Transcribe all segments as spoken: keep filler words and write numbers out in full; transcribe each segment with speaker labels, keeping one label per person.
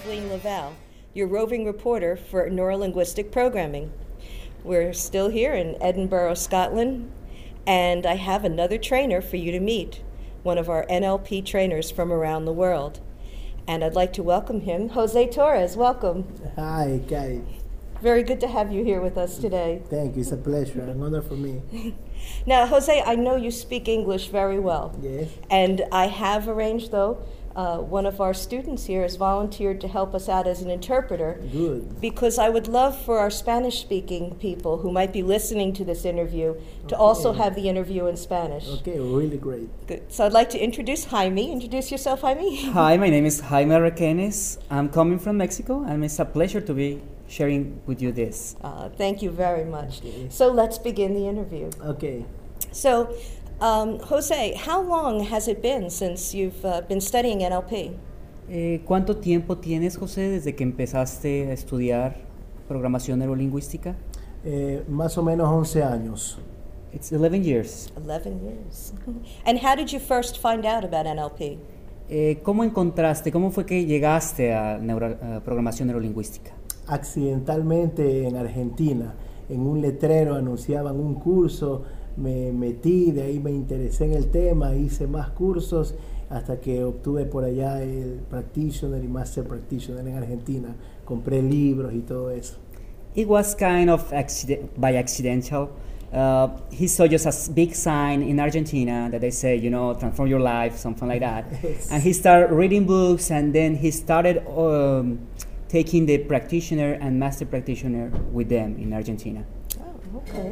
Speaker 1: Kathleen Laval, your roving reporter for Neurolinguistic Programming. We're still here in Edinburgh, Scotland, and I have another trainer for you to meet, one of our N L P trainers from around the world. And I'd like to welcome him, Jose Torres. Welcome.
Speaker 2: Hi, Kay.
Speaker 1: Very good to have you here with us today.
Speaker 2: Thank you. It's a pleasure. An honor for me.
Speaker 1: Now, Jose, I know you speak English very well.
Speaker 2: Yes.
Speaker 1: And I have arranged, though, uh, one of our students here has volunteered to help us out as an interpreter.
Speaker 2: Good.
Speaker 1: Because I would love for our Spanish-speaking people who might be listening to this interview to okay. also have the interview in Spanish.
Speaker 2: Okay, really great.
Speaker 1: Good. So I'd like to introduce Jaime. Introduce yourself, Jaime.
Speaker 3: Hi, my name is Jaime Requenes. I'm coming from Mexico, and it's a pleasure to be sharing with you this.
Speaker 1: Uh, thank you very much.
Speaker 2: Okay.
Speaker 1: So let's begin the interview.
Speaker 2: Okay.
Speaker 1: So, um, Jose, how long has it been since you've uh, been studying N L P?
Speaker 3: Eh, ¿Cuánto tiempo tienes, José, desde que empezaste a estudiar programación neurolingüística?
Speaker 2: Eh, más o menos once años.
Speaker 3: It's eleven years.
Speaker 1: eleven years. And how did you first find out about N L P?
Speaker 3: Eh, ¿Cómo encontraste, cómo fue que llegaste a, neuro, a programación neurolingüística?
Speaker 2: Accidentalmente en Argentina, en un letrero anunciaban un curso, me metí, de ahí me interesé en el tema, hice más cursos hasta que obtuve por allá el Practitioner y Master Practitioner en Argentina. Compré libros y todo eso.
Speaker 3: It was kind of accident, by accidental. Uh, he saw just a big sign in Argentina that they say, you know, transform your life, something like that.
Speaker 2: Yes.
Speaker 3: And he started reading books, and then he started um, taking the practitioner and master practitioner with them in Argentina.
Speaker 1: Oh, okay.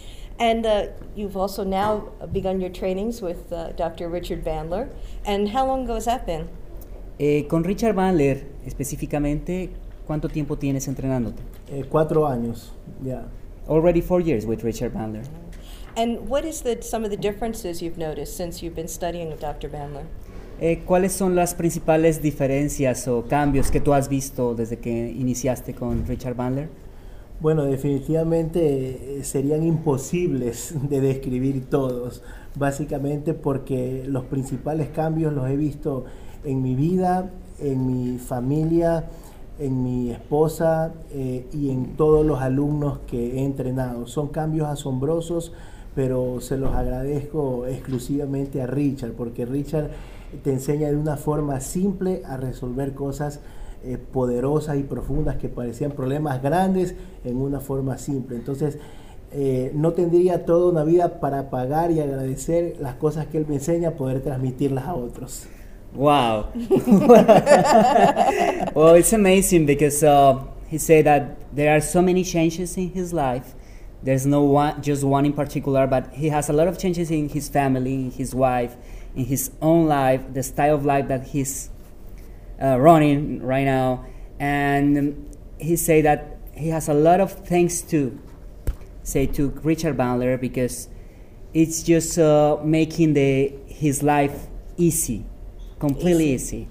Speaker 1: And uh, you've also now begun your trainings with uh, Doctor Richard Bandler. And how long ago has that been?
Speaker 3: Eh, con Richard Bandler, específicamente, ¿cuánto tiempo tienes entrenándote?
Speaker 2: Eh, cuatro años, ya. Yeah.
Speaker 3: Already four years with Richard Bandler.
Speaker 1: And what is the, some of the differences you've noticed since you've been studying with Doctor Bandler?
Speaker 3: Eh, ¿Cuáles son las principales diferencias o cambios que tú has visto desde que iniciaste con Richard Bandler?
Speaker 2: Bueno, definitivamente eh, serían imposibles de describir todos, básicamente porque los principales cambios los he visto en mi vida, en mi familia, en mi esposa eh, y en todos los alumnos que he entrenado. Son cambios asombrosos, pero se los agradezco exclusivamente a Richard, porque Richard te enseña de una forma simple a resolver cosas eh, poderosas y profundas que parecían problemas grandes en una forma simple. Entonces, eh, no tendría toda una vida para pagar y agradecer las cosas que él me enseña, poder transmitirlas a otros.
Speaker 3: Wow. Well, it's amazing because uh, he said that there are so many changes in his life. There's no one, just one in particular, but he has a lot of changes in his family, in his wife, in his own life, the style of life that he's uh, running right now. And um, he said that he has a lot of thanks to say to Richard Bandler because it's just uh, making the his life easy. Completely easy. easy.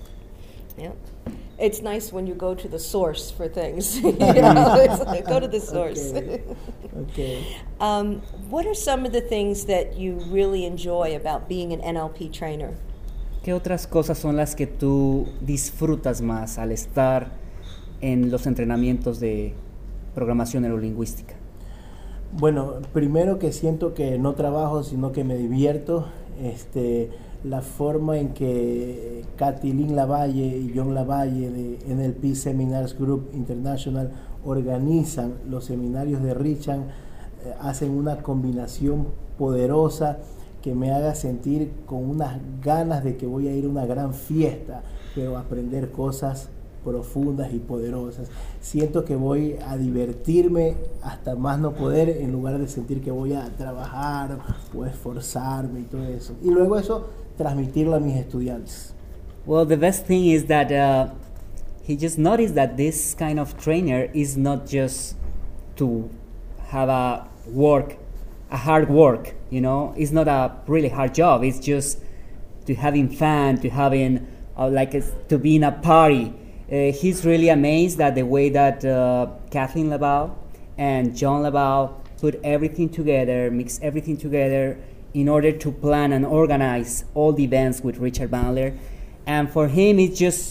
Speaker 1: Yeah. It's nice when you go to the source for things. you know, it's like, go to the source.
Speaker 2: Okay. Okay.
Speaker 1: Um, what are some of the things that you really enjoy about being an N L P trainer?
Speaker 3: ¿Qué otras cosas son las que tú disfrutas más al estar en los entrenamientos de programación neurolingüística?
Speaker 2: Bueno, primero que siento que no trabajo, sino que me divierto. Este, la forma en que Kathleen Lavalle y John Lavalle de N L P Seminars Group International organizan los seminarios de Richard, eh, hacen una combinación poderosa que me haga sentir con unas ganas de que voy a ir a una gran fiesta, pero aprender cosas profundas y poderosas. Siento que voy a divertirme hasta más no poder, en lugar de sentir que voy a trabajar o esforzarme y todo eso. Y luego eso, transmitirlo a mis estudiantes.
Speaker 3: Well, the best thing is that uh, he just noticed that this kind of trainer is not just to have a work, a hard work, you know, it's not a really hard job. It's just to having fun, to having uh, like a, to be in a party. Uh, he's really amazed at the way that uh, Kathleen Laval and John Laval put everything together, mix everything together in order to plan and organize all the events with Richard Bandler. And for him, it's just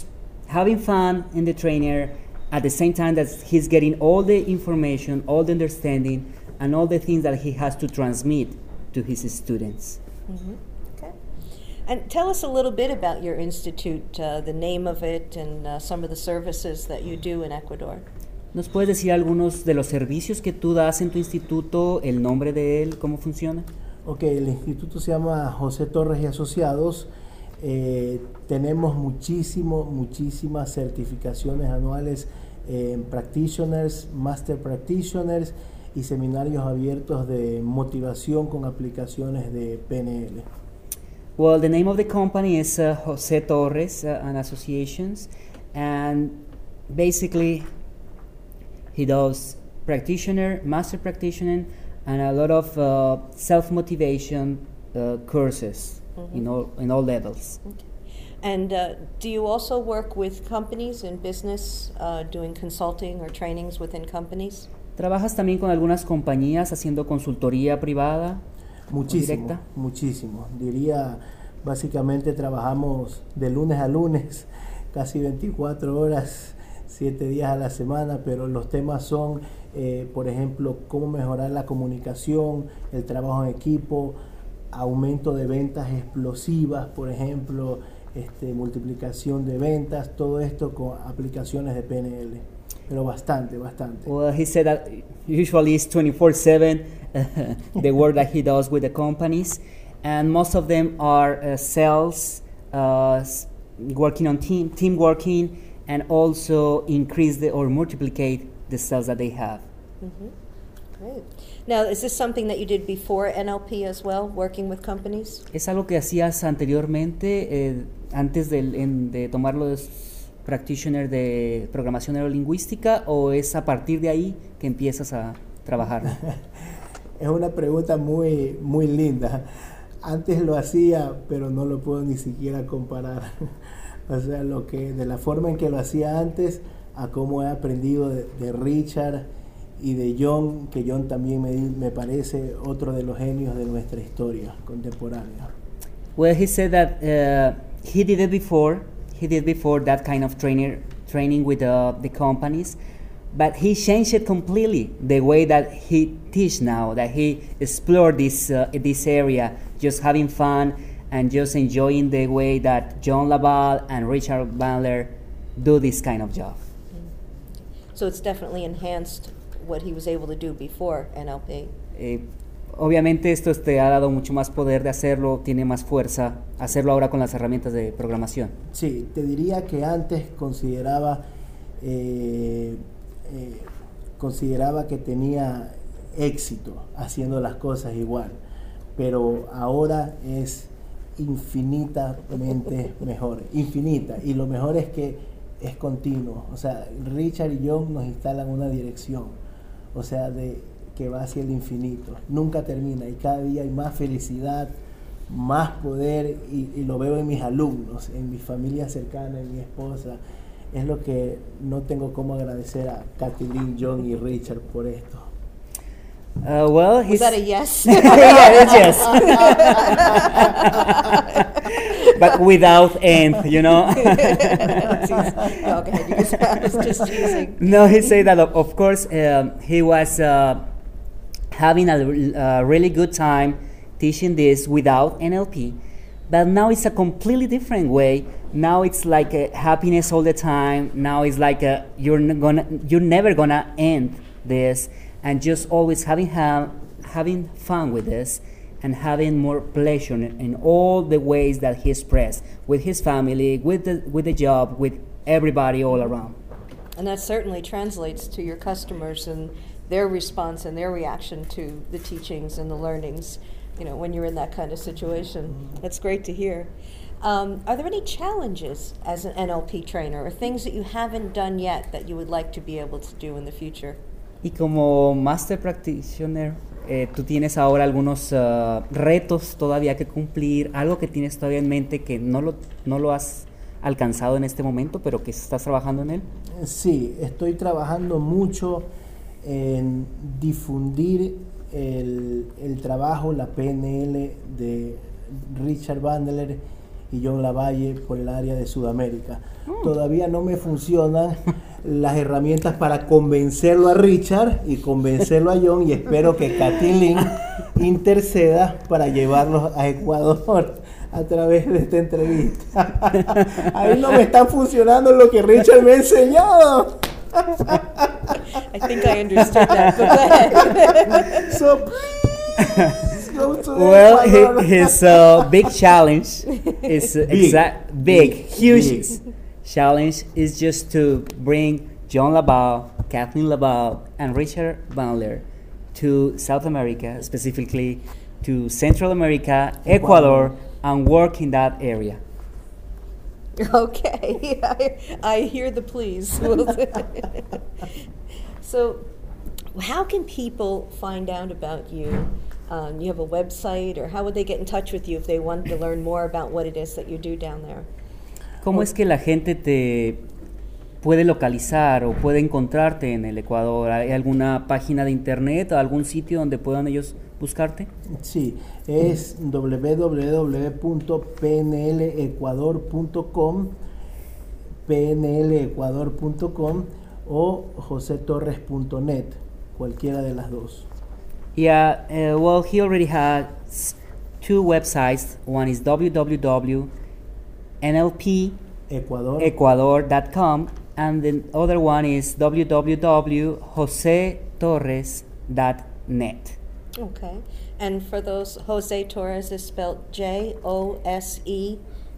Speaker 3: having fun in the trainer at the same time that he's getting all the information, all the understanding, and all the things that he has to transmit to his students.
Speaker 1: Mm-hmm. Okay. And tell us a little bit about your institute, uh, the name of it, and uh, some of the services that you do in Ecuador.
Speaker 3: ¿Nos puedes decir algunos de los servicios que tú das en tu instituto, el nombre de él, cómo funciona?
Speaker 2: Ok, el instituto se llama José Torres y Asociados. Eh, tenemos muchísimo, muchísimas certificaciones anuales eh, en practitioners, master practitioners y seminarios abiertos de motivación con aplicaciones de P N L.
Speaker 3: Well, the name of the company is uh, José Torres uh, and Associations, and basically he does practitioner, master practitioner, and a lot of uh, self-motivation uh, courses mm-hmm. in all in all levels.
Speaker 1: Okay. And uh, do you also work with companies in business, uh, doing consulting or trainings within companies?
Speaker 3: ¿Trabajas también con algunas compañías haciendo consultoría privada?
Speaker 2: Muchísimo, muchísimo. Diría, básicamente trabajamos de lunes a lunes, casi veinticuatro horas, siete días a la semana, pero los temas son, eh, por ejemplo, cómo mejorar la comunicación, el trabajo en equipo, aumento de ventas explosivas, por ejemplo, este, multiplicación de ventas, todo esto con aplicaciones de P N L. Pero bastante, bastante.
Speaker 3: Well, he said that usually it's twenty-four seven the work that he does with the companies, and most of them are uh, sales, uh, working on team, team working, and also increase the, or multiplicate the sales that they have.
Speaker 1: Mm-hmm. Great. Now, is this something that you did before N L P as well, working with companies?
Speaker 3: ¿Es algo que hacías anteriormente, eh, antes de, en, de tomarlo de practitioner de programación neurolingüística, o es a partir de ahí que empiezas a trabajar?
Speaker 2: Es una pregunta muy, muy linda. Antes lo hacía, pero no lo puedo ni siquiera comparar. O sea, lo que, de la forma en que lo hacía antes a cómo he aprendido de, de Richard y de John, que John también me, me parece otro de los genios de nuestra historia contemporánea.
Speaker 3: Well, he said that uh, he did it before. He did before that kind of trainer training with uh, the companies, but he changed it completely. The way that he teach now, that he explored this uh, this area, just having fun and just enjoying the way that John Laval and Richard Bandler do this kind of job.
Speaker 1: So it's definitely enhanced what he was able to do before N L P.
Speaker 3: Eh, obviamente esto te ha dado mucho más poder de hacerlo, tiene más fuerza hacerlo ahora con las herramientas de programación.
Speaker 2: Sí, te diría que antes consideraba eh, eh, consideraba que tenía éxito haciendo las cosas igual, pero ahora es infinitamente mejor, infinita, y lo mejor es que es continuo. O sea, Richard y John nos instalan una dirección, o sea, de que va hacia el infinito, nunca termina, y cada día hay más felicidad, más poder, y, y lo veo en mis alumnos, en mi familia cercana, en mi esposa. Es lo que no tengo cómo agradecer a Kathleen, John y Richard por esto.
Speaker 1: Uh, well, was that a yes?
Speaker 3: Yeah, it's yes. But without end, you know.
Speaker 1: No, go ahead. You can, I was just teasing.
Speaker 3: No, he said that of, of course um, he was uh, having a uh, really good time teaching this without N L P, but now it's a completely different way. Now it's like a happiness all the time. Now it's like a, you're n- gonna, you're never gonna end this. And just always having ha- having fun with this, and having more pleasure in, in all the ways that he expressed with his family, with the with the job, with everybody all around.
Speaker 1: And that certainly translates to your customers and their response and their reaction to the teachings and the learnings, you know, when you're in that kind of situation. That's great to hear. Um, are there any challenges as an N L P trainer, or things that you haven't done yet that you would like to be able to do in the future?
Speaker 3: Y como Master Practitioner, eh, tú tienes ahora algunos uh, retos todavía que cumplir, algo que tienes todavía en mente que no lo, no lo has alcanzado en este momento, pero que estás trabajando en él.
Speaker 2: Sí, estoy trabajando mucho en difundir el, el trabajo, la P N L de Richard Bandler y John Lavalle por el área de Sudamérica. Mm. Todavía no me funcionan las herramientas para convencerlo a Richard y convencerlo a John, y espero que Kathleen interceda para llevarlos a Ecuador a través de esta entrevista. Ahí no me está funcionando lo que Richard me ha enseñado.
Speaker 1: I think I understood that, but go ahead.
Speaker 2: So please go to
Speaker 3: well, his, his uh, big challenge is uh,
Speaker 2: big.
Speaker 3: exact big,
Speaker 2: Big.
Speaker 3: huge
Speaker 2: Big.
Speaker 3: challenge is just to bring John Laval, Kathleen Laval, and Richard Bandler to South America, specifically to Central America, Ecuador, Ecuador and work in that area.
Speaker 1: Okay, I, I hear the pleas. So, how can people find out about you? Um, you have a website, or how would they get in touch with you if they want to learn more about what it is that you do down there?
Speaker 3: ¿Cómo es que la gente te puede localizar o puede encontrarte en el Ecuador? ¿Hay alguna página de internet o algún sitio donde puedan ellos buscarte?
Speaker 2: Sí, es w w w punto p n l ecuador punto com, p n l ecuador punto com o jose torres punto net, cualquiera de las dos.
Speaker 3: Yeah, uh, well, he already has two websites. One is w w w dot n l p ecuador dot com and the other one is w w w dot jose torres dot net.
Speaker 1: Okay, and for those, Jose Torres is spelled J O S E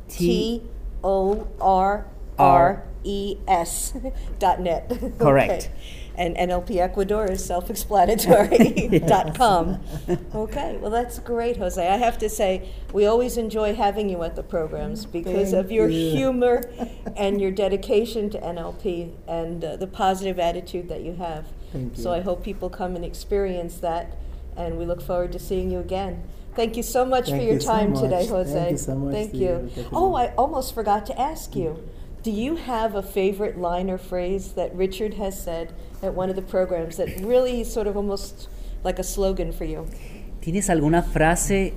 Speaker 1: T O R R E S dot net.
Speaker 3: Correct.
Speaker 1: Okay. And N L P Ecuador is self-explanatory dot com. Okay, well that's great, Jose. I have to say, we always enjoy having you at the programs because
Speaker 2: Thank
Speaker 1: of your
Speaker 2: you.
Speaker 1: humor and your dedication to N L P and uh, the positive attitude that you have.
Speaker 2: Thank you.
Speaker 1: So I hope people come and experience that, and we look forward to seeing you again. Thank you so much
Speaker 2: Thank
Speaker 1: for your
Speaker 2: you so
Speaker 1: time
Speaker 2: much.
Speaker 1: today, Jose.
Speaker 2: Thank you so much
Speaker 1: Thank
Speaker 2: to
Speaker 1: you.
Speaker 2: you, Kathleen.
Speaker 1: Oh, I almost forgot to ask you. Do you have a favorite line or phrase that Richard has said at one of the programs that really sort of almost like a slogan for you?
Speaker 3: ¿Tienes alguna frase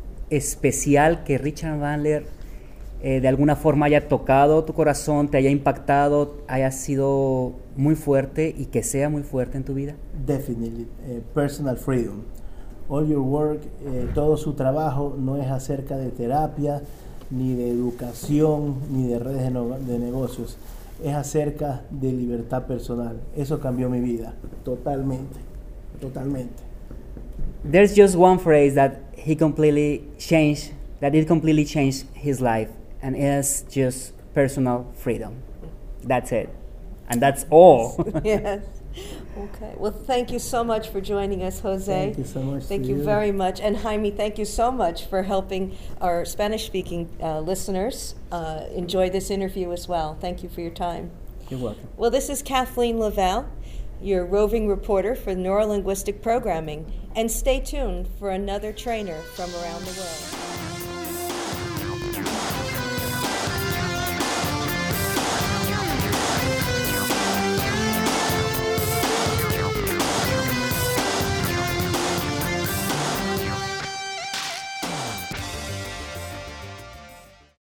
Speaker 3: especial que Richard Bandler eh, de alguna forma haya tocado tu corazón, te haya impactado, haya sido muy fuerte y que sea muy fuerte en tu vida?
Speaker 2: Definitely, uh, personal freedom. All your work, eh, todo su trabajo no es acerca de terapia, ni de educación, ni de redes de, no, de negocios. Es acerca de libertad personal. Eso cambió mi vida, totalmente, totalmente.
Speaker 3: There's just one phrase that he completely changed, that it completely changed his life, and it's just personal freedom. That's it. And that's all.
Speaker 1: Yes. Okay. Well, thank you so much for joining us, Jose.
Speaker 2: Thank you so much.
Speaker 1: Thank
Speaker 2: to
Speaker 1: you
Speaker 2: you
Speaker 1: very much. And Jaime, thank you so much for helping our Spanish-speaking uh, listeners uh, enjoy this interview as well. Thank you for your time.
Speaker 3: You're welcome.
Speaker 1: Well, this is Kathleen Laval, your roving reporter for Neurolinguistic Programming. And stay tuned for another trainer from around the world.